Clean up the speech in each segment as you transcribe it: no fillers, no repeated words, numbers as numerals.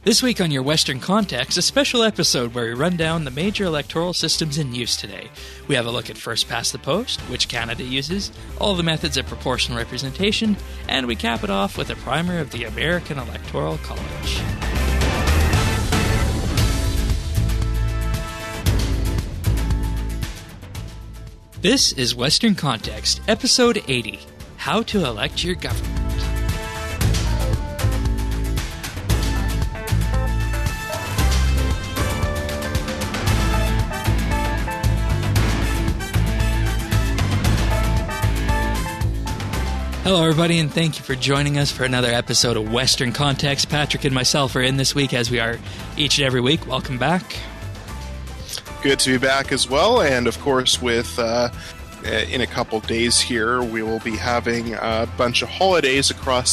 This week on Your Western Context, a special episode where we run down the major electoral systems in use today. We have a look at first past the post, which Canada uses, all the methods of proportional representation, and we cap it off with a primer of the American Electoral College. This is Western Context, Episode 80, How to Elect Your Government. Hello, everybody, and thank you for joining us for another episode of Western Context. Patrick and myself are in this week, as we are each and every week. Welcome back. Good to be back as well, and of course, with in a couple days here, we will be having a bunch of holidays across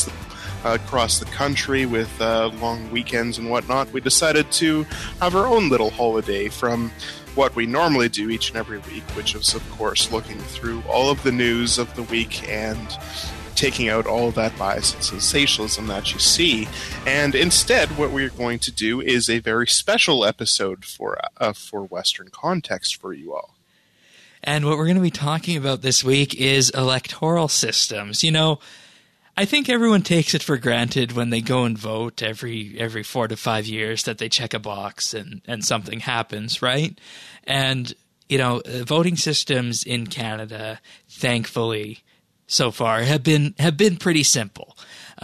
the country with long weekends and whatnot. We decided to have our own little holiday from what we normally do each and every week, which is, of course, looking through all of the news of the week and taking out all of that bias and sensationalism that you see. And instead, what we're going to do is a very special episode for Western Context for you all. And what we're going to be talking about this week is electoral systems. You know, I think everyone takes it for granted when they go and vote every 4 to 5 years that they check a box and something happens, right? And, you know, voting systems in Canada, thankfully, so far have been pretty simple.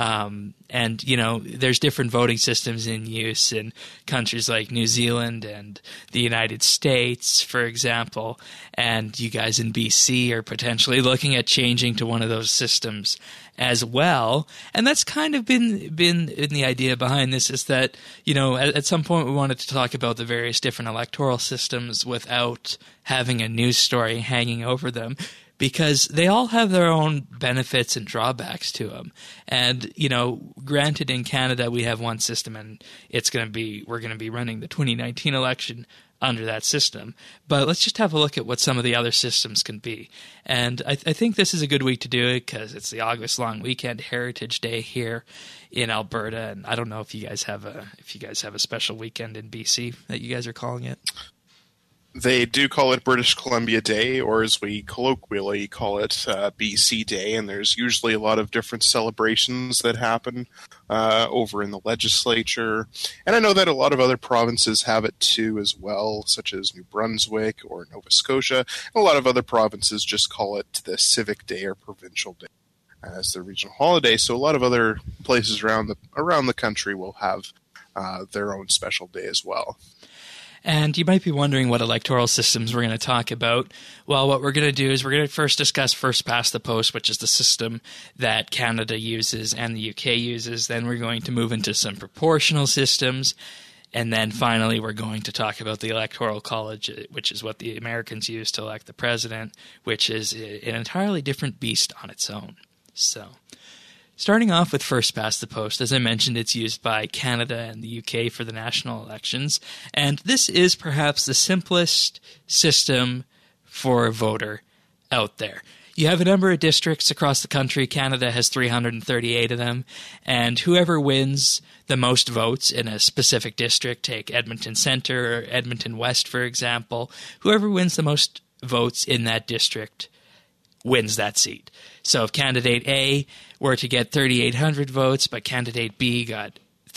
And, you know, there's different voting systems in use in countries like New Zealand and the United States, for example. And you guys in BC are potentially looking at changing to one of those systems as well. And that's kind of been in the idea behind this, is that, you know, at some point we wanted to talk about the various different electoral systems without having a news story hanging over them, because they all have their own benefits and drawbacks to them. And, you know, granted, in Canada we have one system, and we're going to be running the 2019 election under that system. But let's just have a look at what some of the other systems can be. And I think this is a good week to do it because it's the August long weekend, Heritage Day here in Alberta. And I don't know if you guys have a special weekend in BC that you guys are calling it. They do call it British Columbia Day, or as we colloquially call it, BC Day, and there's usually a lot of different celebrations that happen over in the legislature. And I know that a lot of other provinces have it too as well, such as New Brunswick or Nova Scotia. And a lot of other provinces just call it the Civic Day or Provincial Day as their regional holiday. So a lot of other places around the country will have their own special day as well. And you might be wondering what electoral systems we're going to talk about. Well, what we're going to do is we're going to first discuss first past the post, which is the system that Canada uses and the UK uses. Then we're going to move into some proportional systems. And then finally, we're going to talk about the Electoral College, which is what the Americans use to elect the president, which is an entirely different beast on its own. So, starting off with first past the post, as I mentioned, it's used by Canada and the UK for the national elections, and this is perhaps the simplest system for a voter out there. You have a number of districts across the country. Canada has 338 of them, and whoever wins the most votes in a specific district, take Edmonton Centre or Edmonton West, for example, whoever wins the most votes in that district wins that seat. So if candidate A were to get 3,800 votes, but candidate B got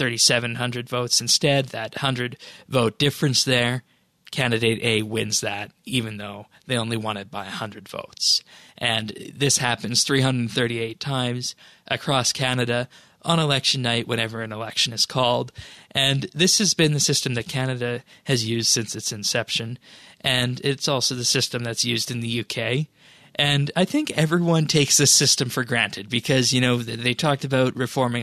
3,700 votes instead, that 100-vote difference there, candidate A wins that, even though they only won it by 100 votes. And this happens 338 times across Canada on election night whenever an election is called. And this has been the system that Canada has used since its inception. And it's also the system that's used in the UK. And I think everyone takes this system for granted because, you know, they talked about reforming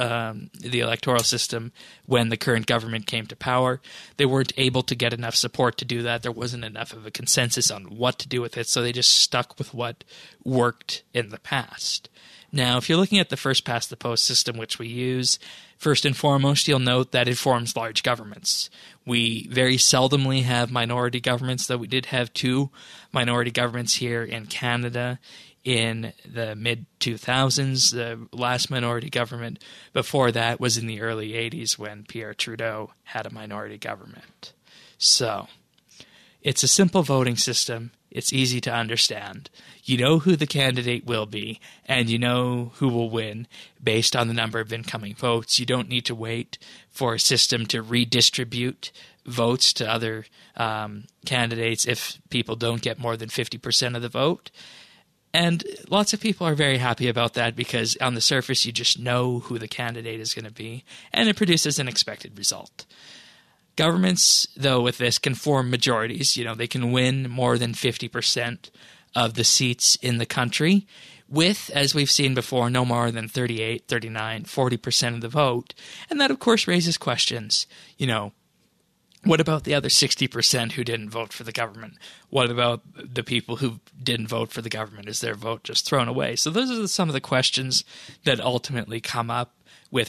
the electoral system when the current government came to power. They weren't able to get enough support to do that. There wasn't enough of a consensus on what to do with it, so they just stuck with what worked in the past. Now, if you're looking at the first past the post system, which we use, first and foremost, you'll note that it forms large governments. We very seldomly have minority governments, though we did have 2 minority governments here in Canada in the mid-2000s. The last minority government before that was in the early 80s when Pierre Trudeau had a minority government. So it's a simple voting system. It's easy to understand. You know who the candidate will be, and you know who will win based on the number of incoming votes. You don't need to wait for a system to redistribute votes to other candidates if people don't get more than 50% of the vote. And lots of people are very happy about that because on the surface you just know who the candidate is going to be, and it produces an expected result. Governments, though, with this can form majorities. You know, they can win more than 50% of the seats in the country with, as we've seen before, no more than 38, 39, 40% of the vote. And that, of course, raises questions. You know, what about the other 60% who didn't vote for the government? What about the people who didn't vote for the government? Is their vote just thrown away? So those are some of the questions that ultimately come up with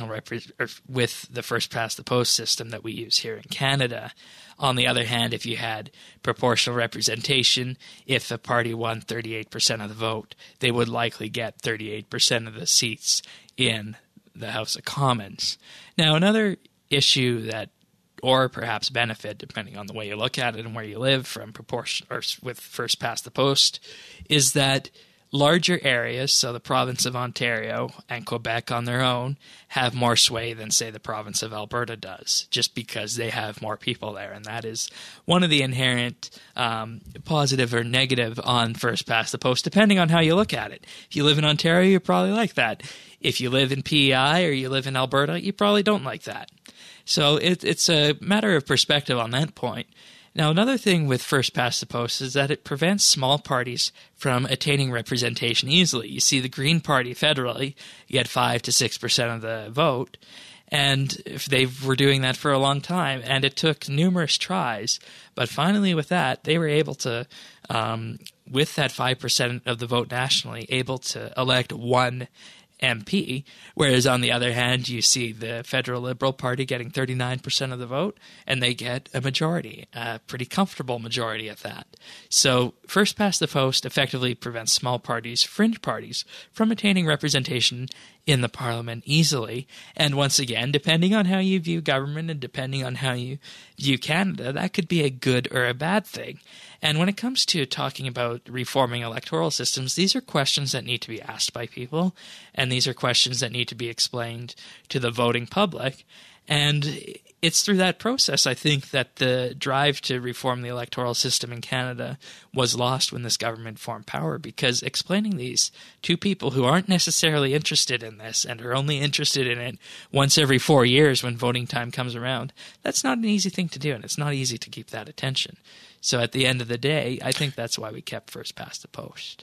with the first past the post system that we use here in Canada. On the other hand, if you had proportional representation, if a party won 38% of the vote, they would likely get 38% of the seats in the House of Commons. Now, another issue that, or perhaps benefit, depending on the way you look at it and where you live, from proportion or with first past the post, is that larger areas, so the province of Ontario and Quebec on their own, have more sway than, say, the province of Alberta does, just because they have more people there. And that is one of the inherent positive or negative on first past the post, depending on how you look at it. If you live in Ontario, you probably like that. If you live in PEI or you live in Alberta, you probably don't like that. So it's a matter of perspective on that point. Now, another thing with first past the post is that it prevents small parties from attaining representation easily. You see the Green Party federally get 5 to 6% of the vote, and if they were doing that for a long time, and it took numerous tries, but finally with that, they were able to, with that 5% of the vote nationally, able to elect one MP, whereas on the other hand, you see the Federal Liberal Party getting 39% of the vote, and they get a majority, a pretty comfortable majority at that. So first past the post effectively prevents small parties, fringe parties, from attaining representation in the Parliament easily. And once again, depending on how you view government and depending on how you view Canada, that could be a good or a bad thing. And when it comes to talking about reforming electoral systems, these are questions that need to be asked by people, and these are questions that need to be explained to the voting public. And it's through that process, I think, that the drive to reform the electoral system in Canada was lost when this government formed power, because explaining these to people who aren't necessarily interested in this and are only interested in it once every 4 years when voting time comes around, that's not an easy thing to do, and it's not easy to keep that attention. So at the end of the day, I think that's why we kept first past the post.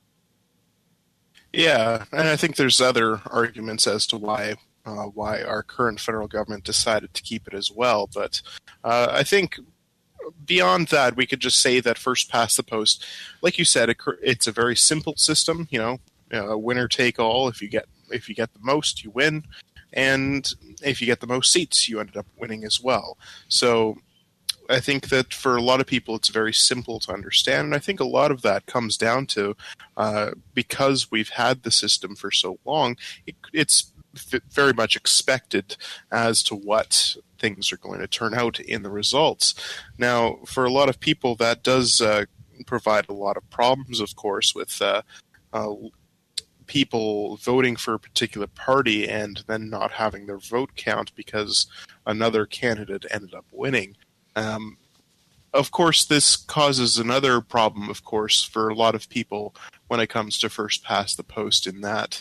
Yeah, and I think there's other arguments as to why our current federal government decided to keep it as well. But I think beyond that, we could just say that first past the post, like you said, it's a very simple system. You know, winner take all. If you get the most, you win, and if you get the most seats, you ended up winning as well. So I think that for a lot of people, it's very simple to understand. And I think a lot of that comes down to because we've had the system for so long, it's very much expected as to what things are going to turn out in the results. Now, for a lot of people, that does provide a lot of problems, of course, with people voting for a particular party and then not having their vote count because another candidate ended up winning. Of course, this causes another problem, of course, for a lot of people when it comes to first past the post, in that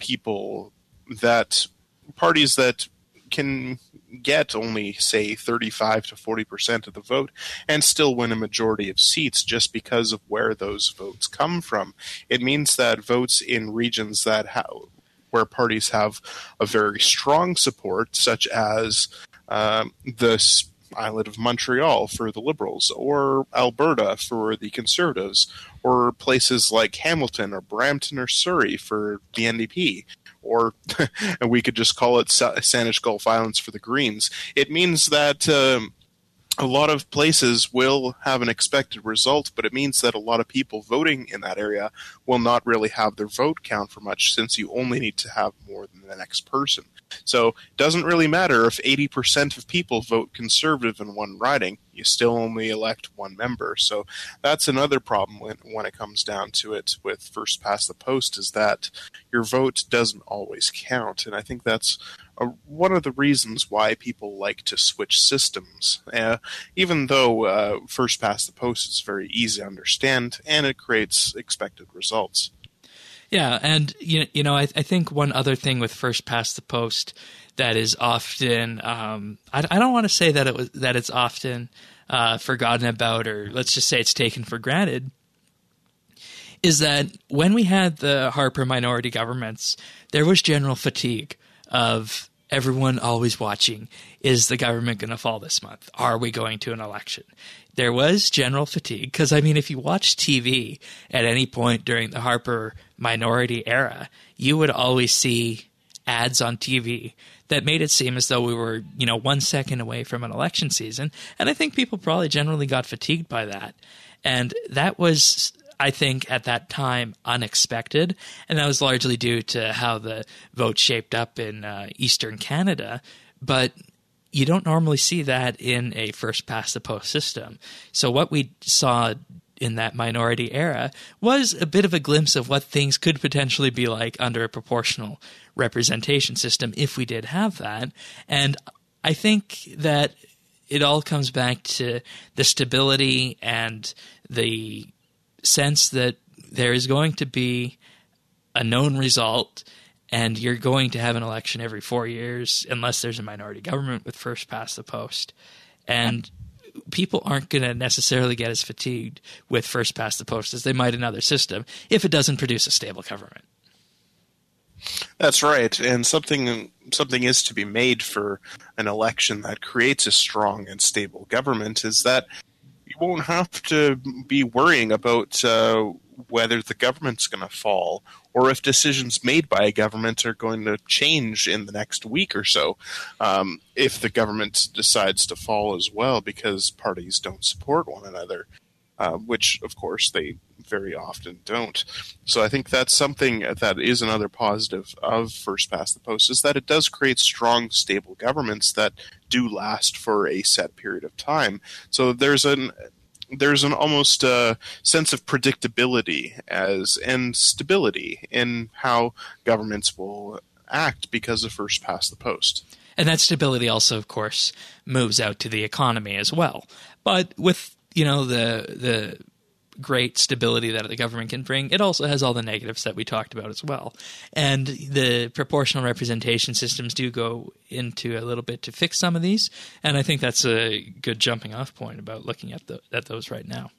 parties that can get only, say, 35 to 40% of the vote and still win a majority of seats just because of where those votes come from. It means that votes in regions where parties have a very strong support, such as the island of Montreal for the Liberals, or Alberta for the Conservatives, or places like Hamilton or Brampton or Surrey for the NDP, or and we could just call it Saanich Gulf Islands for the Greens. It means that a lot of places will have an expected result, but it means that a lot of people voting in that area will not really have their vote count for much, since you only need to have more than the next person. So it doesn't really matter if 80% of people vote conservative in one riding. You still only elect one member. So that's another problem when it comes down to it with first past the post, is that your vote doesn't always count. And I think that's one of the reasons why people like to switch systems, even though first past the post is very easy to understand and it creates expected results. Yeah, and I think one other thing with first past the post that is often I don't want to say that it's often forgotten about, or let's just say it's taken for granted, is that when we had the Harper minority governments, there was general fatigue of everyone always watching. Is the government going to fall this month? Are we going to an election? There was general fatigue because, if you watch TV at any point during the Harper minority era, you would always see ads on TV that made it seem as though we were, 1 second away from an election season. And I think people probably generally got fatigued by that. And that was, I think, at that time unexpected. And that was largely due to how the vote shaped up in Eastern Canada. But you don't normally see that in a first-past-the-post system. So what we saw in that minority era was a bit of a glimpse of what things could potentially be like under a proportional representation system if we did have that. And I think that it all comes back to the stability and the sense that there is going to be a known result, and you're going to have an election every 4 years unless there's a minority government with first past the post. And people aren't going to necessarily get as fatigued with first past the post as they might in another system if it doesn't produce a stable government. That's right, and something is to be made for an election that creates a strong and stable government, is that you won't have to be worrying about whether the government's going to fall or if decisions made by a government are going to change in the next week or so, if the government decides to fall as well, because parties don't support one another, which, of course, they very often don't. So I think that's something that is another positive of first past the post, is that it does create strong, stable governments that do last for a set period of time. So there's an almost sense of predictability and stability in how governments will act because of first past the post. And that stability also, of course, moves out to the economy as well. But with, the great stability that the government can bring, it also has all the negatives that we talked about as well. And the proportional representation systems do go into a little bit to fix some of these, and I think that's a good jumping off point about looking at those right now.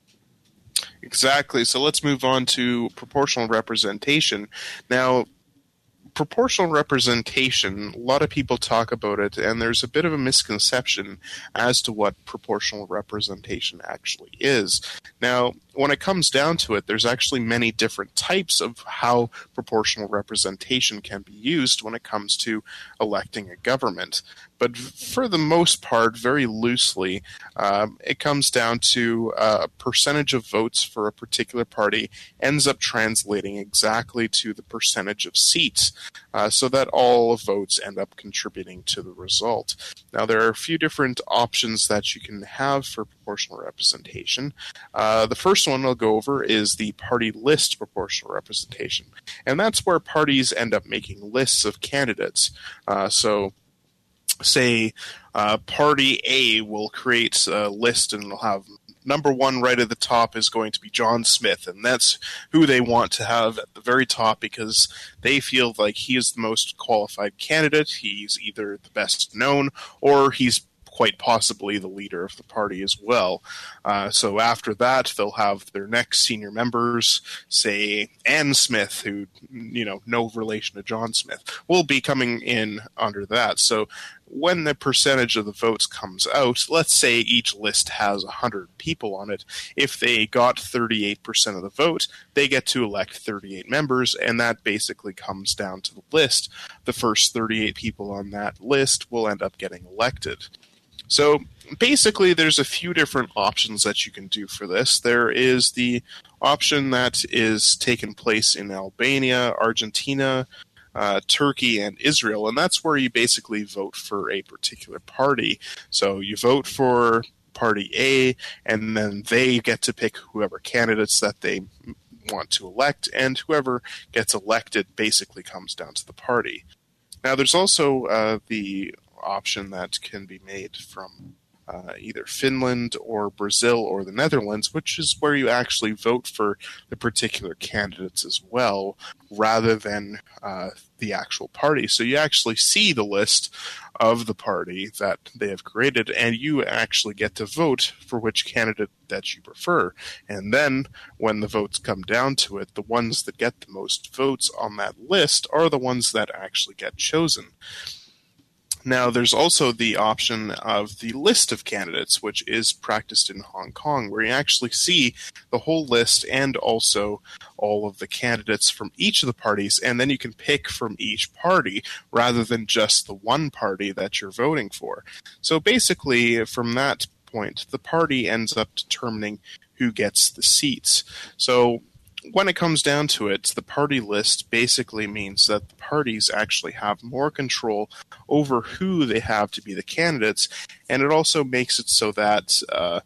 Exactly. So let's move on to proportional representation. Now, proportional representation, a lot of people talk about it, and there's a bit of a misconception as to what proportional representation actually is. Now, when it comes down to it, there's actually many different types of how proportional representation can be used when it comes to electing a government. But for the most part, very loosely, it comes down to a percentage of votes for a particular party ends up translating exactly to the percentage of seats, so that all votes end up contributing to the result. Now, there are a few different options that you can have for proportional representation. The first one I'll go over is the party list proportional representation, and that's where parties end up making lists of candidates. Say Party A will create a list, and it'll have number one right at the top is going to be John Smith, and that's who they want to have at the very top because they feel like he is the most qualified candidate. He's either the best known or he's quite possibly the leader of the party as well. So after that, they'll have their next senior members, say Ann Smith, who, no relation to John Smith, will be coming in under that. So when the percentage of the votes comes out, let's say each list has 100 people on it. If they got 38% of the vote, they get to elect 38 members, and that basically comes down to the list. The first 38 people on that list will end up getting elected. So basically, there's a few different options that you can do for this. There is the option that is taking place in Albania, Argentina, Turkey, and Israel, and that's where you basically vote for a particular party. So you vote for Party A, and then they get to pick whoever candidates that they want to elect, and whoever gets elected basically comes down to the party. Now, there's also the option that can be made from either Finland or Brazil or the Netherlands, which is where you actually vote for the particular candidates as well, rather than the actual party. So you actually see the list of the party that they have created, and you actually get to vote for which candidate that you prefer. And then, when the votes come down to it, the ones that get the most votes on that list are the ones that actually get chosen. Now, there's also the option of the list of candidates, which is practiced in Hong Kong, where you actually see the whole list and also all of the candidates from each of the parties, and then you can pick from each party rather than just the one party that you're voting for. So basically, from that point, the party ends up determining who gets the seats. So when it comes down to it, the party list basically means that the parties actually have more control over who they have to be the candidates, and it also makes it so that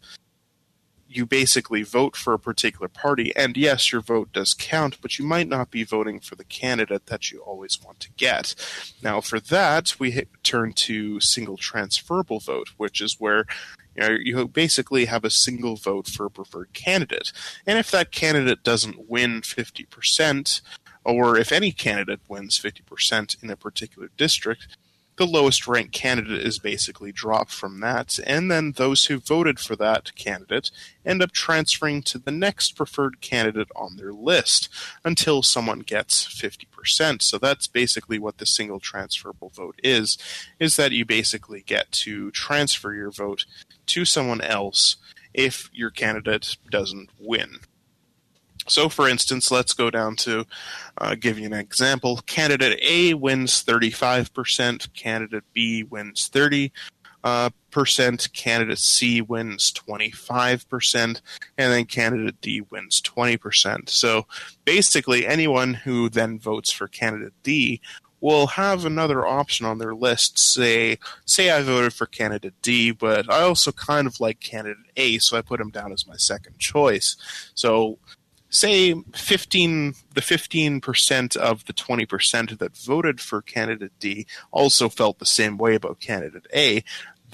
you basically vote for a particular party, and yes, your vote does count, but you might not be voting for the candidate that you always want to get. Now, for that, we turn to single transferable vote, which is where you basically have a single vote for a preferred candidate. And if that candidate doesn't win 50%, or if any candidate wins 50% in a particular district, the lowest ranked candidate is basically dropped from that, and then those who voted for that candidate end up transferring to the next preferred candidate on their list until someone gets 50%. So that's basically what the single transferable vote is that you basically get to transfer your vote to someone else if your candidate doesn't win. So, for instance, let's go down to give you an example. Candidate A wins 35%, candidate B wins 30%, candidate C wins 25%, and then candidate D wins 20%. So, basically, anyone who then votes for candidate D will have another option on their list. Say I voted for candidate D, but I also kind of like candidate A, so I put him down as my second choice. So, say 15% of the 20% that voted for candidate D also felt the same way about candidate A.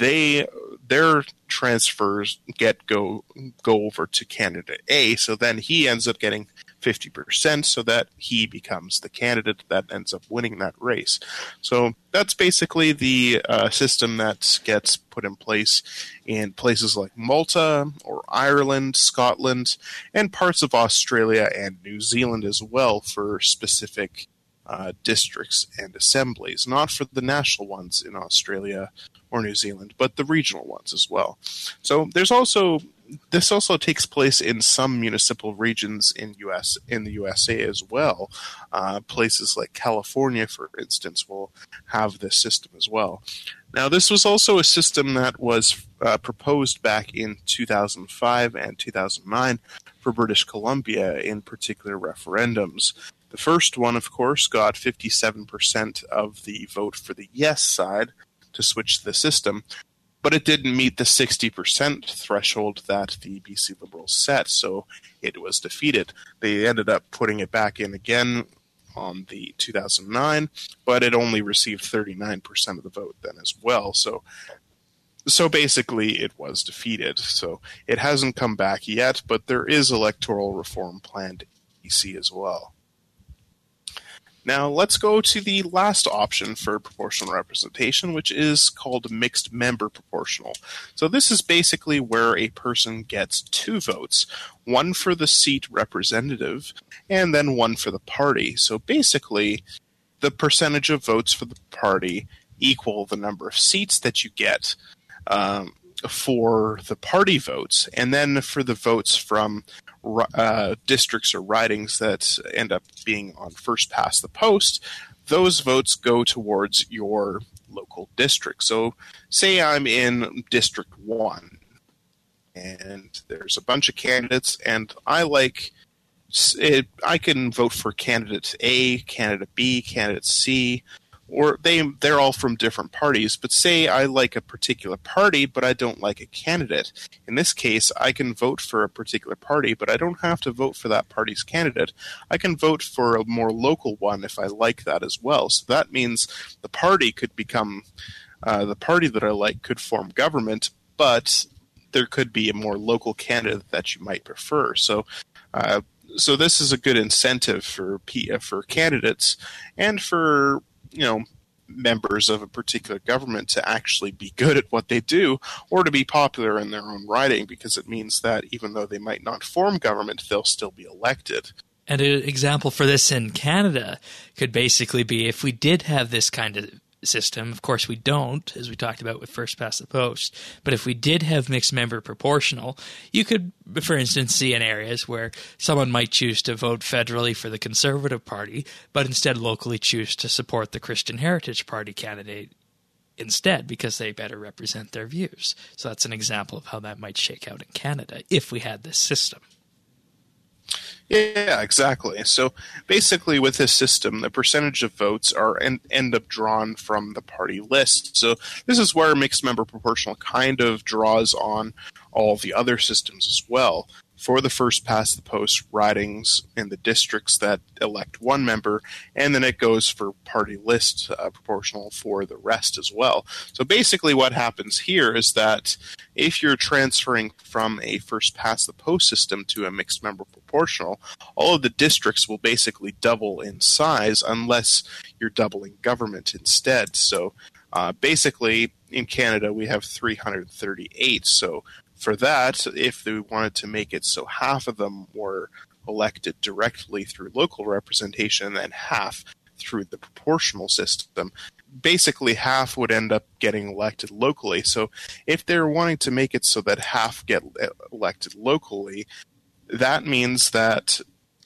Their transfers go over to candidate A, so then he ends up getting 50%, so that he becomes the candidate that ends up winning that race. So that's basically the system that gets put in place in places like Malta or Ireland, Scotland, and parts of Australia and New Zealand as well for specific districts and assemblies, not for the national ones in Australia or New Zealand, but the regional ones as well. So this also takes place in some municipal regions in the USA as well. Places like California, for instance, will have this system as well. Now, this was also a system that was proposed back in 2005 and 2009 for British Columbia in particular referendums. The first one, of course, got 57% of the vote for the yes side to switch the system, but it didn't meet the 60% threshold that the BC Liberals set, so it was defeated. They ended up putting it back in again on the 2009, but it only received 39% of the vote then as well. So basically it was defeated. So it hasn't come back yet, but there is electoral reform planned in BC as well. Now, let's go to the last option for proportional representation, which is called mixed member proportional. So this is basically where a person gets two votes, one for the seat representative and then one for the party. So basically, the percentage of votes for the party equal the number of seats that you get for the party votes, and then for the votes from districts or ridings that end up being on first past the post, those votes go towards your local districts. So say I'm in District 1, and there's a bunch of candidates, and I can vote for candidate A, candidate B, candidate C, or they're all from different parties. But say I like a particular party, but I don't like a candidate. In this case, I can vote for a particular party, but I don't have to vote for that party's candidate. I can vote for a more local one if I like that as well. So that means the party could become the party that I like could form government, but there could be a more local candidate that you might prefer. So this is a good incentive for candidates and for members of a particular government to actually be good at what they do, or to be popular in their own riding, because it means that even though they might not form government, they'll still be elected. And an example for this in Canada could basically be if we did have this kind of system. Of course, we don't, as we talked about with first past the post. But if we did have mixed member proportional, you could, for instance, see in areas where someone might choose to vote federally for the Conservative Party, but instead locally choose to support the Christian Heritage Party candidate instead because they better represent their views. So that's an example of how that might shake out in Canada if we had this system. Yeah, exactly. So basically with this system, the percentage of votes are end up drawn from the party list. So this is where mixed member proportional kind of draws on all the other systems as well. For the first past the post ridings in the districts that elect one member, and then it goes for party list proportional for the rest as well. So basically what happens here is that if you're transferring from a first past the post system to a mixed member proportional, all of the districts will basically double in size unless you're doubling government instead. So basically in Canada we have 338, so for that, if they wanted to make it so half of them were elected directly through local representation and half through the proportional system, basically half would end up getting elected locally. So if they're wanting to make it so that half get elected locally, that means that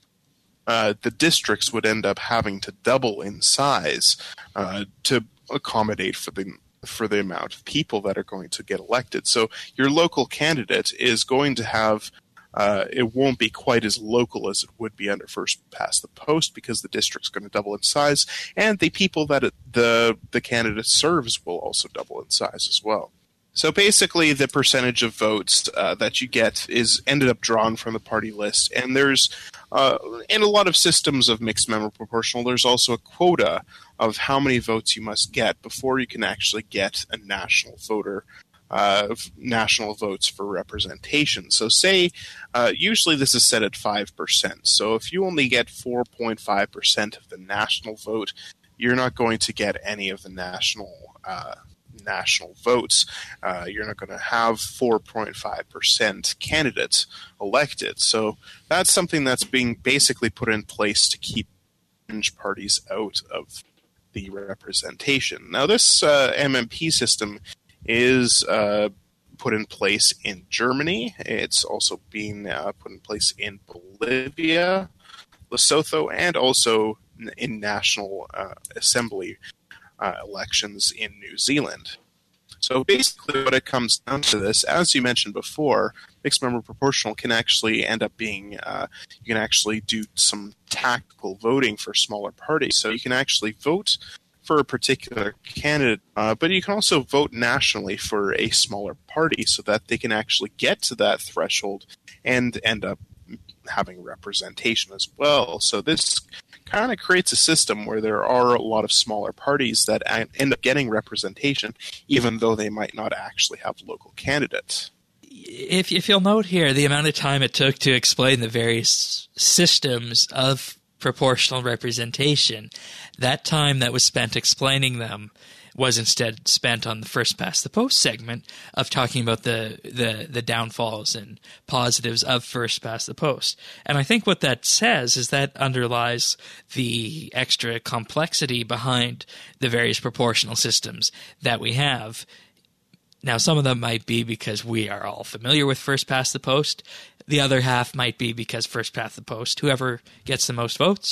the districts would end up having to double in size to accommodate for the amount of people that are going to get elected. So your local candidate is going to have, it won't be quite as local as it would be under first past the post because the district's going to double in size, and the people that the candidate serves will also double in size as well. So basically the percentage of votes that you get is ended up drawn from the party list, and there's in a lot of systems of mixed member proportional, there's also a quota of how many votes you must get before you can actually get a national voter, national votes for representation. So say, usually this is set at 5%. So if you only get 4.5% of the national vote, you're not going to get any of the national votes. You're not going to have 4.5% candidates elected. So that's something that's being basically put in place to keep fringe parties out of the representation. Now, this MMP system is put in place in Germany. It's also being put in place in Bolivia, Lesotho, and also in National Assembly elections in New Zealand. So basically what it comes down to this, as you mentioned before, mixed member proportional can actually end up being, you can actually do some tactical voting for smaller parties. So you can actually vote for a particular candidate, but you can also vote nationally for a smaller party so that they can actually get to that threshold and end up having representation as well. So this kind of creates a system where there are a lot of smaller parties that end up getting representation, even though they might not actually have local candidates. If you'll note here, the amount of time it took to explain the various systems of proportional representation, that time that was spent explaining them was instead spent on the first past the post segment of talking about the downfalls and positives of first past the post. And I think what that says is that underlies the extra complexity behind the various proportional systems that we have. Now, some of them might be because we are all familiar with first past the post. The other half might be because first past the post, whoever gets the most votes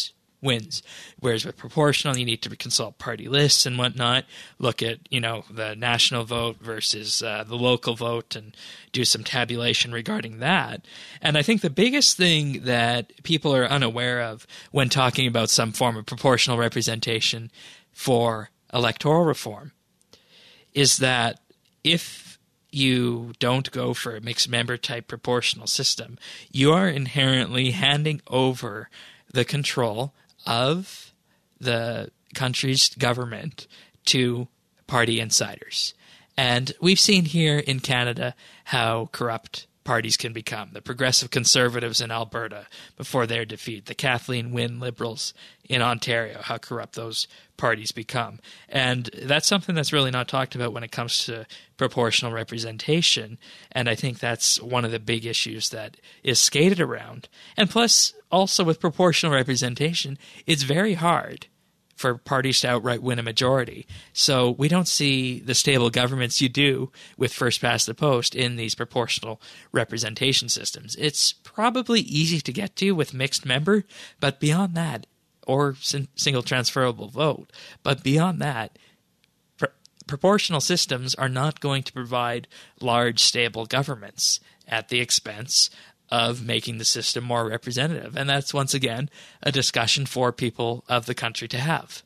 wins. Whereas with proportional, you need to consult party lists and whatnot, look at, the national vote versus the local vote and do some tabulation regarding that. And I think the biggest thing that people are unaware of when talking about some form of proportional representation for electoral reform is that if you don't go for a mixed member type proportional system, you are inherently handing over the control of the country's government to party insiders. And we've seen here in Canada how corrupt parties can become. The Progressive Conservatives in Alberta before their defeat, the Kathleen Wynne Liberals in Ontario, how corrupt those parties become. And that's something that's really not talked about when it comes to proportional representation. And I think that's one of the big issues that is skated around. And plus, also with proportional representation, it's very hard for parties to outright win a majority. So we don't see the stable governments you do with first past the post in these proportional representation systems. It's probably easy to get to with mixed member, but beyond that, or single transferable vote, but beyond that, proportional systems are not going to provide large, stable governments at the expense of making the system more representative. And that's, once again, a discussion for people of the country to have.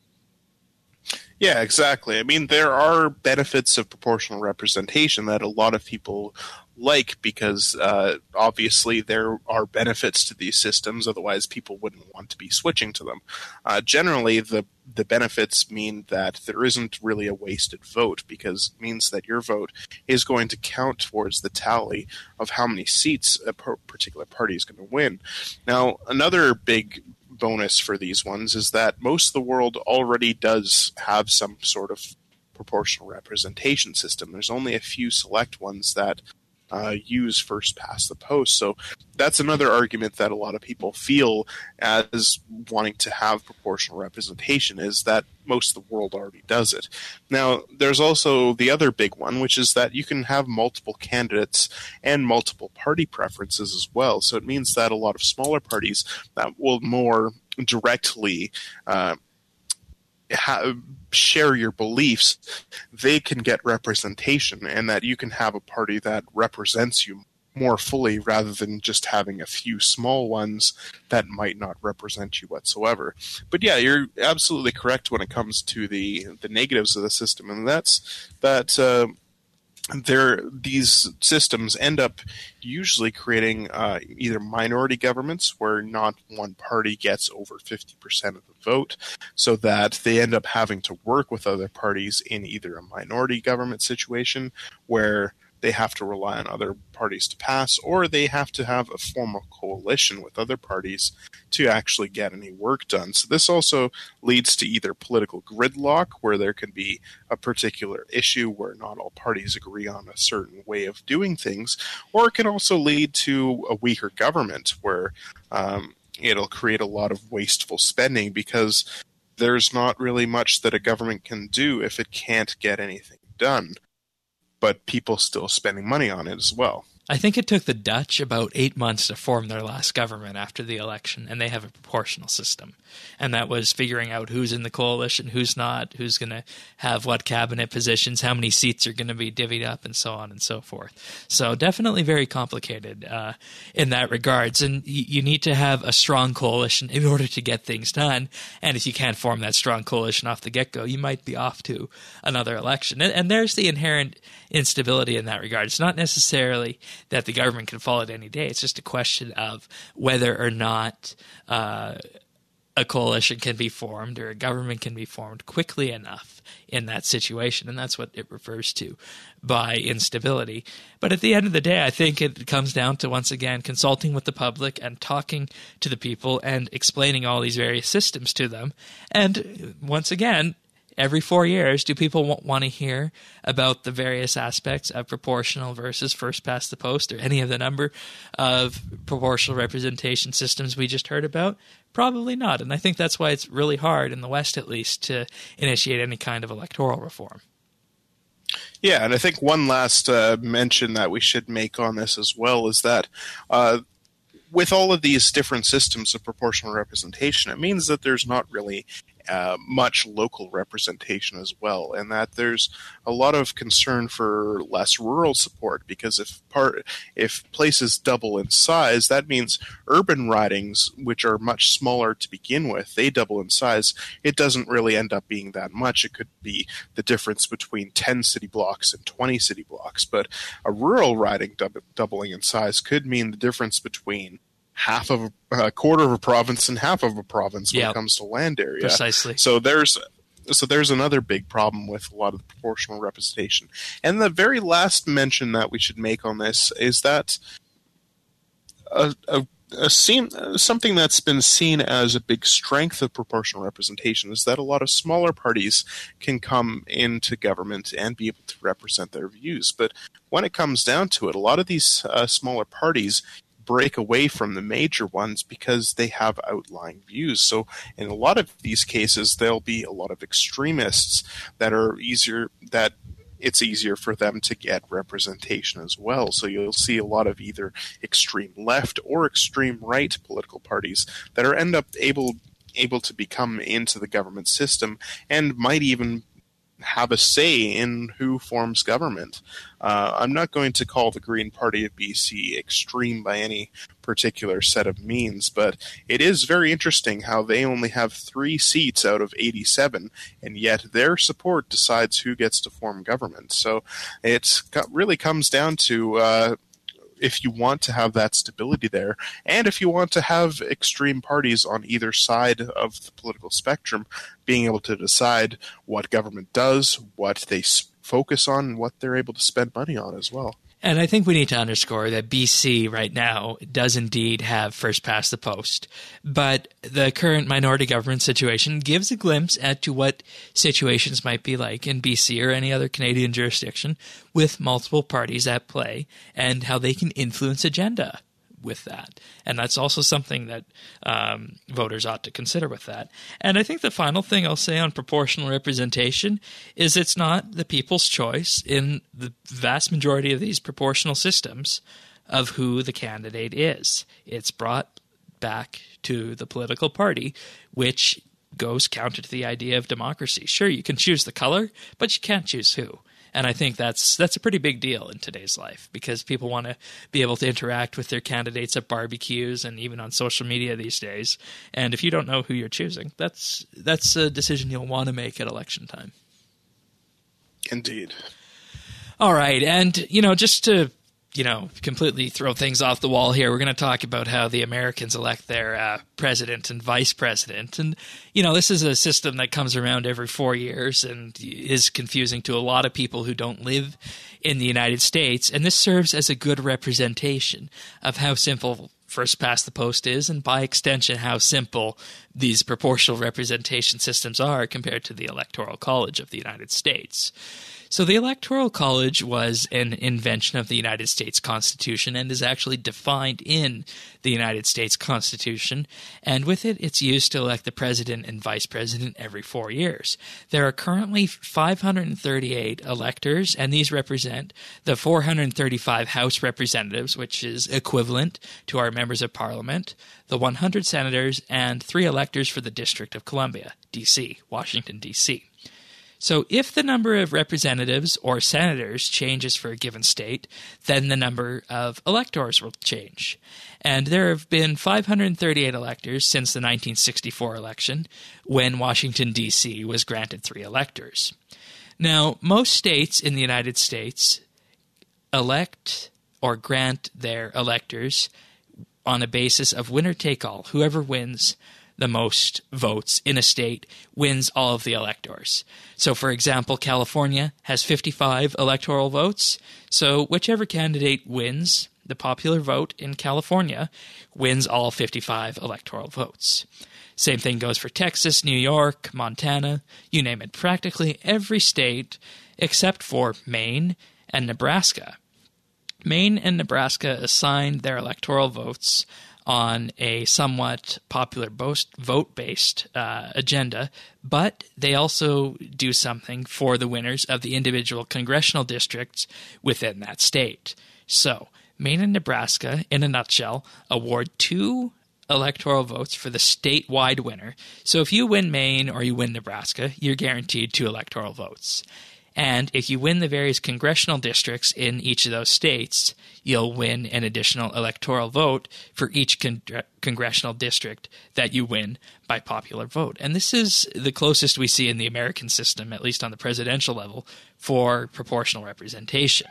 Yeah, exactly. I mean, there are benefits of proportional representation that a lot of people like because obviously there are benefits to these systems, otherwise people wouldn't want to be switching to them. Generally, the benefits mean that there isn't really a wasted vote because it means that your vote is going to count towards the tally of how many seats a particular party is going to win. Now, another big bonus for these ones is that most of the world already does have some sort of proportional representation system. There's only a few select ones that use first past the post. So that's another argument that a lot of people feel as wanting to have proportional representation is that most of the world already does it. Now, there's also the other big one, which is that you can have multiple candidates and multiple party preferences as well. So it means that a lot of smaller parties that will more directly share your beliefs, they can get representation, and that you can have a party that represents you more fully rather than just having a few small ones that might not represent you whatsoever. But yeah, you're absolutely correct when it comes to the negatives of the system, and that's that these systems end up usually creating either minority governments where not one party gets over 50% of the vote, so that they end up having to work with other parties in either a minority government situation where they have to rely on other parties to pass, or they have to have a formal coalition with other parties to actually get any work done. So this also leads to either political gridlock, where there can be a particular issue where not all parties agree on a certain way of doing things, or it can also lead to a weaker government where it'll create a lot of wasteful spending because there's not really much that a government can do if it can't get anything done, but people still spending money on it as well. I think it took the Dutch about 8 months to form their last government after the election, and they have a proportional system. And that was figuring out who's in the coalition, who's not, who's going to have what cabinet positions, how many seats are going to be divvied up, and so on and so forth. So definitely very complicated in that regards. And you need to have a strong coalition in order to get things done. And if you can't form that strong coalition off the get-go, you might be off to another election. And there's the inherent instability in that regard. It's not necessarily that the government can fall at any day. It's just a question of whether or not a coalition can be formed or a government can be formed quickly enough in that situation. And that's what it refers to by instability. But at the end of the day, I think it comes down to, once again, consulting with the public and talking to the people and explaining all these various systems to them. And once again, every 4 years, do people want to hear about the various aspects of proportional versus first past the post or any of the number of proportional representation systems we just heard about? Probably not. And I think that's why it's really hard, in the West at least, to initiate any kind of electoral reform. Yeah, and I think one last mention that we should make on this as well is that with all of these different systems of proportional representation, it means that there's not really much local representation as well, and that there's a lot of concern for less rural support, because if places double in size, that means urban ridings, which are much smaller to begin with, they double in size. It doesn't really end up being that much. It could be the difference between 10 city blocks and 20 city blocks, but a rural riding doubling in size could mean the difference between half of a quarter of a province and half of a province when it comes to land area. Precisely. So there's another big problem with a lot of the proportional representation. And the very last mention that we should make on this is that something that's been seen as a big strength of proportional representation is that a lot of smaller parties can come into government and be able to represent their views. But when it comes down to it, a lot of these smaller parties break away from the major ones because they have outlying views. So in a lot of these cases, there'll be a lot of extremists that it's easier for them to get representation as well. So you'll see a lot of either extreme left or extreme right political parties that are end up able to become into the government system and might even have a say in who forms government. I'm not going to call the Green Party of BC extreme by any particular set of means, but it is very interesting how they only have 3 seats out of 87, and yet their support decides who gets to form government. So it really comes down to if you want to have that stability there, and if you want to have extreme parties on either side of the political spectrum being able to decide what government does, what they focus on, and what they're able to spend money on as well. And I think we need to underscore that BC right now does indeed have first past the post, but the current minority government situation gives a glimpse as to what situations might be like in BC or any other Canadian jurisdiction with multiple parties at play and how they can influence agenda with that. And that's also something that voters ought to consider with that. And I think the final thing I'll say on proportional representation is it's not the people's choice in the vast majority of these proportional systems of who the candidate is. It's brought back to the political party, which goes counter to the idea of democracy. Sure, you can choose the color, but you can't choose who. And I think that's a pretty big deal in today's life because people want to be able to interact with their candidates at barbecues and even on social media these days. And if you don't know who you're choosing, that's a decision you'll want to make at election time. Indeed. All right. And, just to completely throw things off the wall here, we're going to talk about how the Americans elect their president and vice president. And, this is a system that comes around every 4 years and is confusing to a lot of people who don't live in the United States. And this serves as a good representation of how simple first past the post is, and by extension, how simple these proportional representation systems are compared to the Electoral College of the United States. So the Electoral College was an invention of the United States Constitution and is actually defined in the United States Constitution, and with it, it's used to elect the president and vice president every 4 years. There are currently 538 electors, and these represent the 435 House representatives, which is equivalent to our members of Parliament, the 100 senators, and 3 electors for the District of Columbia, D.C., Washington, D.C. So if the number of representatives or senators changes for a given state, then the number of electors will change. And there have been 538 electors since the 1964 election, when Washington, D.C. was granted 3 electors. Now, most states in the United States elect or grant their electors on a basis of winner-take-all. Whoever wins the most votes in a state wins all of the electors. So, for example, California has 55 electoral votes. So whichever candidate wins the popular vote in California wins all 55 electoral votes. Same thing goes for Texas, New York, Montana, you name it. Practically every state except for Maine and Nebraska. Maine and Nebraska assigned their electoral votes on a somewhat popular vote-based agenda, but they also do something for the winners of the individual congressional districts within that state. So, Maine and Nebraska, in a nutshell, award 2 electoral votes for the statewide winner. So if you win Maine or you win Nebraska, you're guaranteed 2 electoral votes. And if you win the various congressional districts in each of those states, you'll win an additional electoral vote for each congressional district that you win by popular vote. And this is the closest we see in the American system, at least on the presidential level, for proportional representation.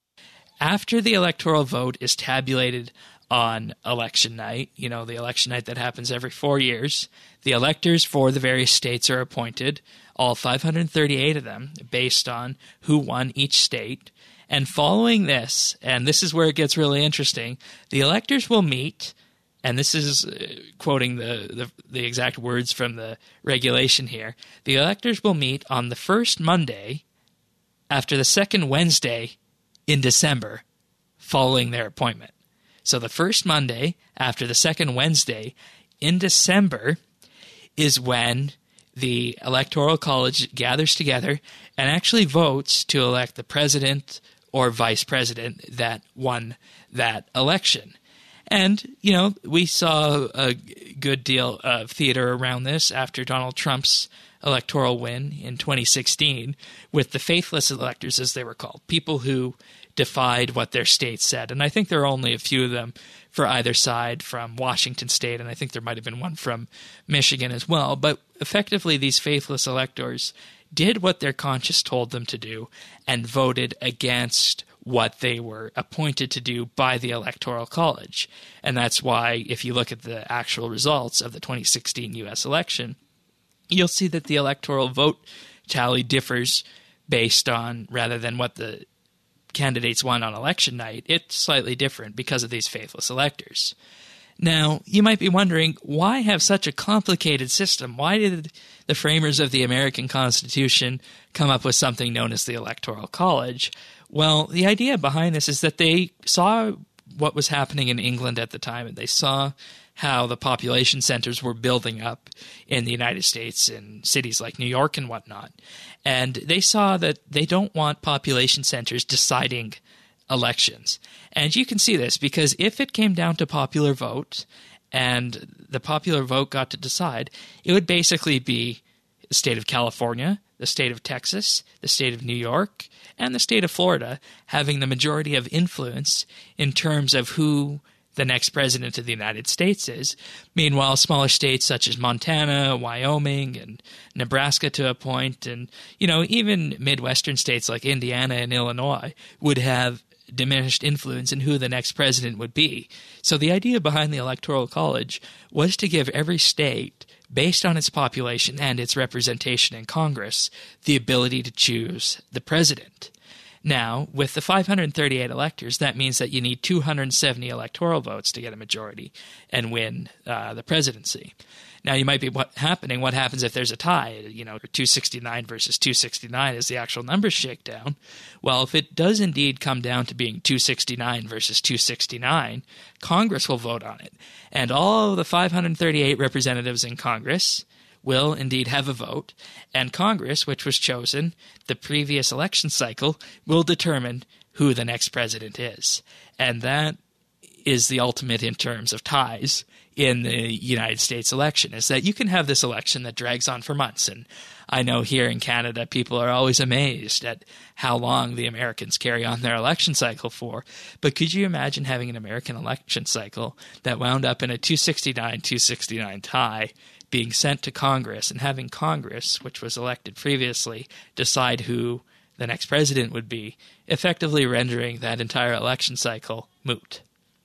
After the electoral vote is tabulated on election night, the election night that happens every 4 years, the electors for the various states are appointed, all 538 of them, based on who won each state. And following this, and this is where it gets really interesting, the electors will meet, and this is quoting the exact words from the regulation here, the electors will meet on the first Monday after the second Wednesday in December following their appointment. So the first Monday after the second Wednesday in December is when the Electoral College gathers together and actually votes to elect the president or vice president that won that election. And, we saw a good deal of theater around this after Donald Trump's electoral win in 2016 with the faithless electors, as they were called, people who defied what their state said. And I think there are only a few of them for either side from Washington State, and I think there might have been one from Michigan as well. But effectively, these faithless electors did what their conscience told them to do and voted against what they were appointed to do by the Electoral College. And that's why, if you look at the actual results of the 2016 U.S. election, you'll see that the electoral vote tally differs based on, rather than what the candidates won on election night, it's slightly different because of these faithless electors. Now, you might be wondering, why have such a complicated system? Why did the framers of the American Constitution come up with something known as the Electoral College? Well, the idea behind this is that they saw what was happening in England at the time, and they saw how the population centers were building up in the United States in cities like New York and whatnot. And they saw that they don't want population centers deciding elections. And you can see this because if it came down to popular vote and the popular vote got to decide, it would basically be the state of California, the state of Texas, the state of New York, and the state of Florida having the majority of influence in terms of who the next president of the United States is. Meanwhile, smaller states such as Montana, Wyoming, and Nebraska to a point, and, even Midwestern states like Indiana and Illinois would have diminished influence in who the next president would be. So the idea behind the Electoral College was to give every state, based on its population and its representation in Congress, the ability to choose the president. Now, with the 538 electors, that means that you need 270 electoral votes to get a majority and win the presidency. Now, you might be what happens if there's a tie, 269 versus 269 as the actual numbers shake down? Well, if it does indeed come down to being 269 versus 269, Congress will vote on it. And all of the 538 representatives in Congress will indeed have a vote, and Congress, which was chosen the previous election cycle, will determine who the next president is. And that is the ultimate in terms of ties in the United States election, is that you can have this election that drags on for months. And I know here in Canada, people are always amazed at how long the Americans carry on their election cycle for. But could you imagine having an American election cycle that wound up in a 269-269 tie being sent to Congress, and having Congress, which was elected previously, decide who the next president would be, effectively rendering that entire election cycle moot?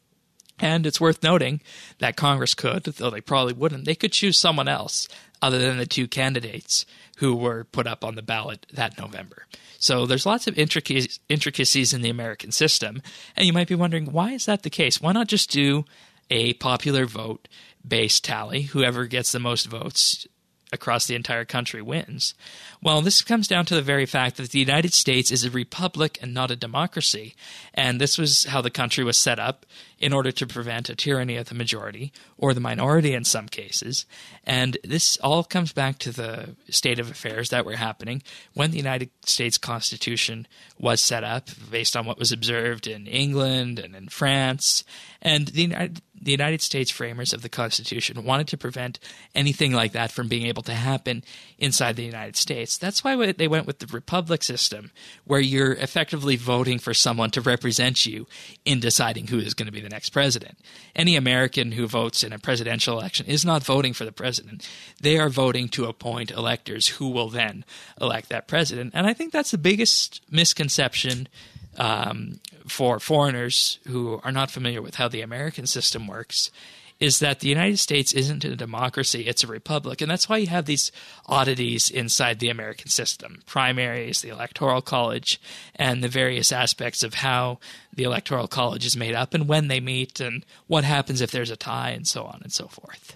And it's worth noting that Congress could, though they probably wouldn't, they could choose someone else other than the 2 candidates who were put up on the ballot that November. So there's lots of intricacies in the American system, and you might be wondering, why is that the case? Why not just do a popular vote-based tally? Whoever gets the most votes across the entire country wins. Well, this comes down to the very fact that the United States is a republic and not a democracy, and this was how the country was set up in order to prevent a tyranny of the majority, or the minority in some cases. And this all comes back to the state of affairs that were happening when the United States Constitution was set up, based on what was observed in England and in France. And the United States framers of the Constitution wanted to prevent anything like that from being able to happen inside the United States. That's why they went with the republic system, where you're effectively voting for someone to represent you in deciding who is going to be the next president. Any American who votes in a presidential election is not voting for the president. They are voting to appoint electors who will then elect that president. And I think that's the biggest misconception for foreigners who are not familiar with how the American system works, is that the United States isn't a democracy, it's a republic. And that's why you have these oddities inside the American system, primaries, the Electoral College, and the various aspects of how the Electoral College is made up and when they meet and what happens if there's a tie and so on and so forth.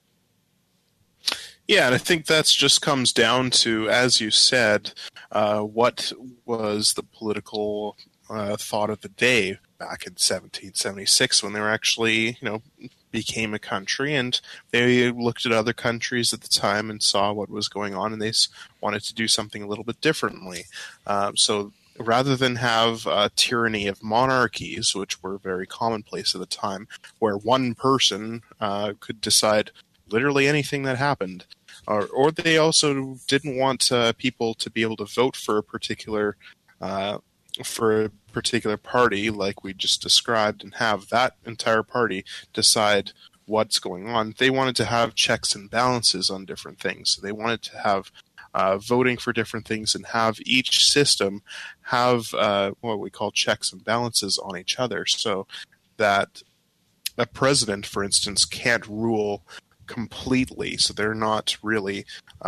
Yeah, and I think that's just comes down to, as you said, what was the political thought of the day back in 1776 when they were actually, became a country, and they looked at other countries at the time and saw what was going on, and they wanted to do something a little bit differently. So rather than have a tyranny of monarchies, which were very commonplace at the time, where one person could decide literally anything that happened, or they also didn't want people to be able to vote for a particular party, like we just described, and have that entire party decide what's going on. They wanted to have checks and balances on different things. So they wanted to have voting for different things and have each system have what we call checks and balances on each other, so that a president, for instance, can't rule completely. So they're not really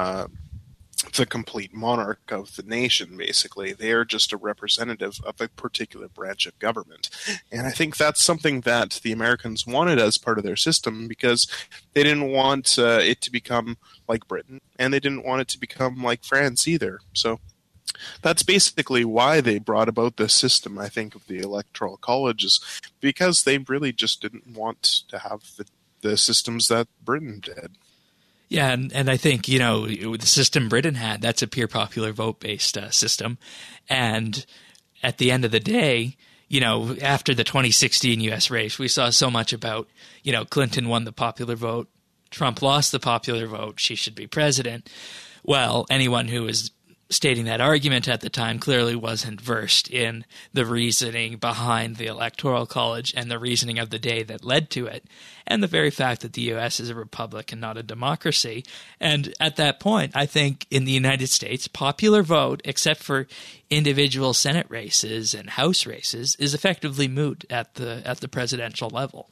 the complete monarch of the nation, basically. They're just a representative of a particular branch of government. And I think that's something that the Americans wanted as part of their system, because they didn't want it to become like Britain, and they didn't want it to become like France either. So that's basically why they brought about this system, I think, of the Electoral Colleges, because they really just didn't want to have the systems that Britain did. Yeah, and I think, the system Britain had, that's a pure popular vote-based system. And at the end of the day, after the 2016 U.S. race, we saw so much about, Clinton won the popular vote, Trump lost the popular vote, she should be president. Well, anyone who was stating that argument at the time clearly wasn't versed in the reasoning behind the Electoral College and the reasoning of the day that led to it, and the very fact that the U.S. is a republic and not a democracy. And at that point, I think in the United States, popular vote, except for individual Senate races and House races, is effectively moot at the presidential level.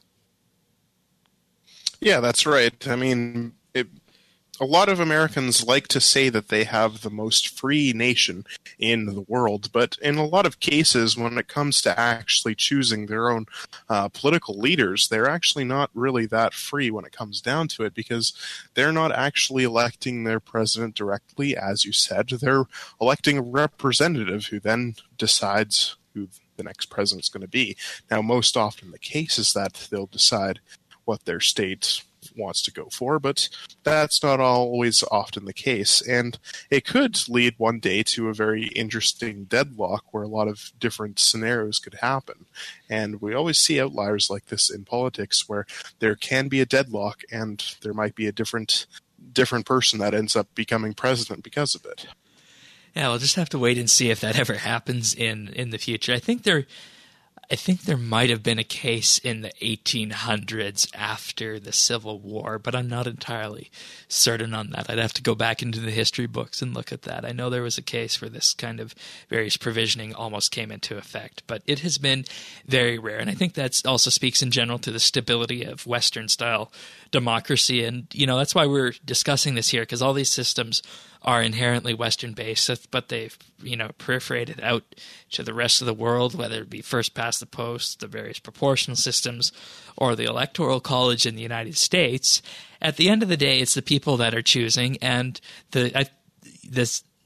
Yeah, that's right. I mean, a lot of Americans like to say that they have the most free nation in the world, but in a lot of cases, when it comes to actually choosing their own political leaders, they're actually not really that free when it comes down to it, because they're not actually electing their president directly, as you said. They're electing a representative who then decides who the next president is going to be. Now, most often the case is that they'll decide what their state wants to go for, but that's not always often the case, and it could lead one day to a very interesting deadlock where a lot of different scenarios could happen. And we always see outliers like this in politics, where there can be a deadlock and there might be a different person that ends up becoming president because of it. Yeah, we'll just have to wait and see if that ever happens in the future. I think there might have been a case in the 1800s after the Civil War, but I'm not entirely certain on that. I'd have to go back into the history books and look at that. I know there was a case where this kind of various provisioning almost came into effect, but it has been very rare. And I think that also speaks in general to the stability of Western-style democracy. And, that's why we're discussing this here, because all these systems are inherently Western-based, but they've, proliferated out to the rest of the world, whether it be first past the post, the various proportional systems, or the Electoral College in the United States. At the end of the day, it's the people that are choosing, and the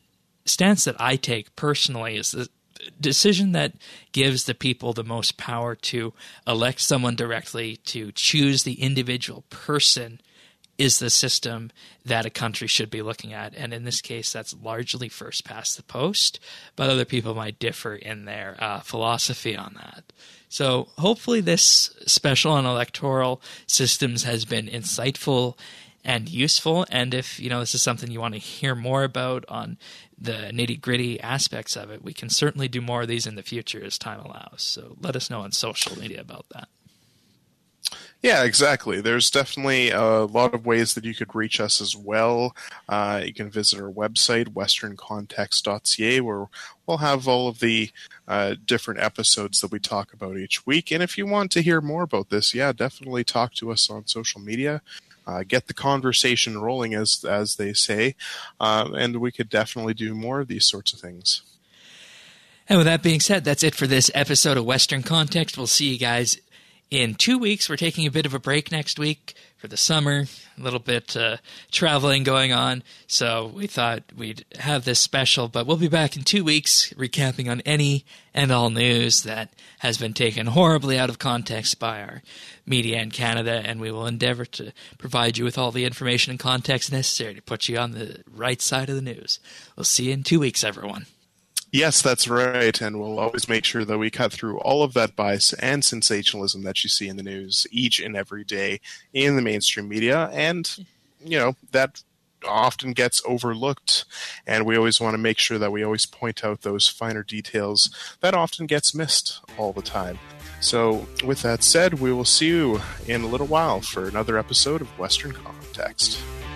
stance that I take personally is the decision that gives the people the most power to elect someone directly, to choose the individual person, is the system that a country should be looking at. And in this case, that's largely first past the post, but other people might differ in their philosophy on that. So hopefully this special on electoral systems has been insightful and useful. And if this is something you want to hear more about on the nitty-gritty aspects of it, we can certainly do more of these in the future as time allows. So let us know on social media about that. Yeah, exactly. There's definitely a lot of ways that you could reach us as well. You can visit our website, westerncontext.ca, where we'll have all of the different episodes that we talk about each week. And if you want to hear more about this, definitely talk to us on social media. Get the conversation rolling, as they say, and we could definitely do more of these sorts of things. And with that being said, that's it for this episode of Western Context. We'll see you guys in 2 weeks. We're taking a bit of a break next week for the summer, a little bit traveling going on, so we thought we'd have this special, but we'll be back in 2 weeks recapping on any and all news that has been taken horribly out of context by our media in Canada, and we will endeavor to provide you with all the information and context necessary to put you on the right side of the news. We'll see you in 2 weeks, everyone. Yes, that's right, and we'll always make sure that we cut through all of that bias and sensationalism that you see in the news each and every day in the mainstream media, and, that often gets overlooked, and we always want to make sure that we always point out those finer details that often gets missed all the time. So, with that said, we will see you in a little while for another episode of Western Context.